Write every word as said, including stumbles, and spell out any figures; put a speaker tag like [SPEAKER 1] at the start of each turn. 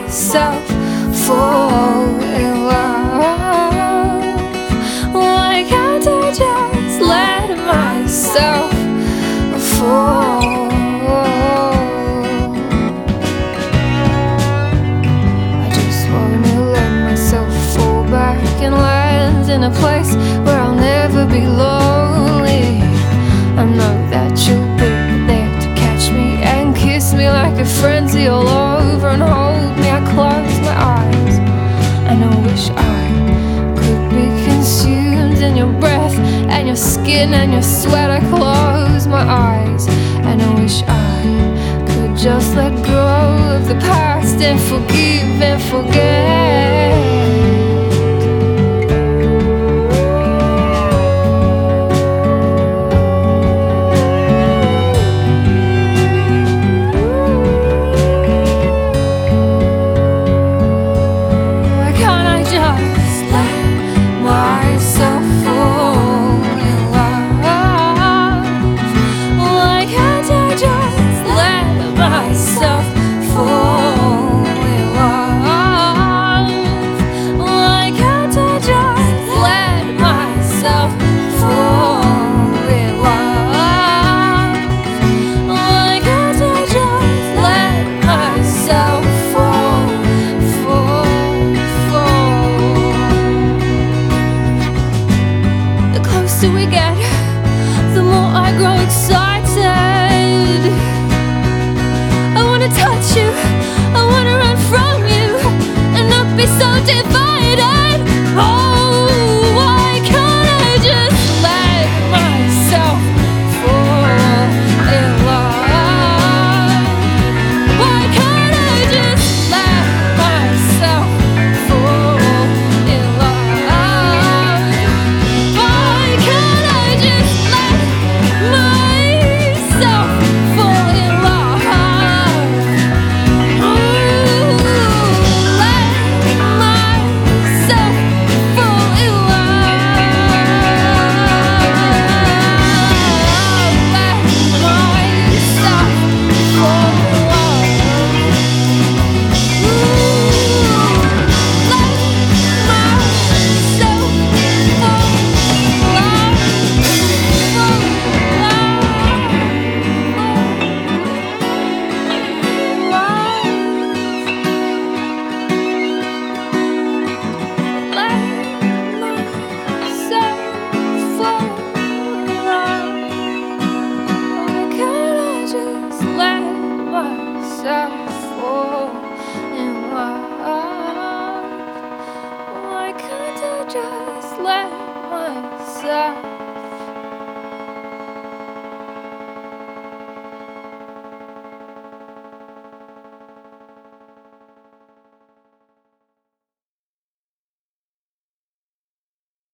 [SPEAKER 1] myself fall in love? Why can't I just let myself fall? I just wanna let myself fall back and land in a place where I'll never be lonely. I know that you'll be there to catch me and kiss me like a frenzy all over and hold me. I close my eyes and I wish I could be consumed in your breath and your skin and your sweat. I close my eyes and I wish I could just let go of the past and forgive and forget.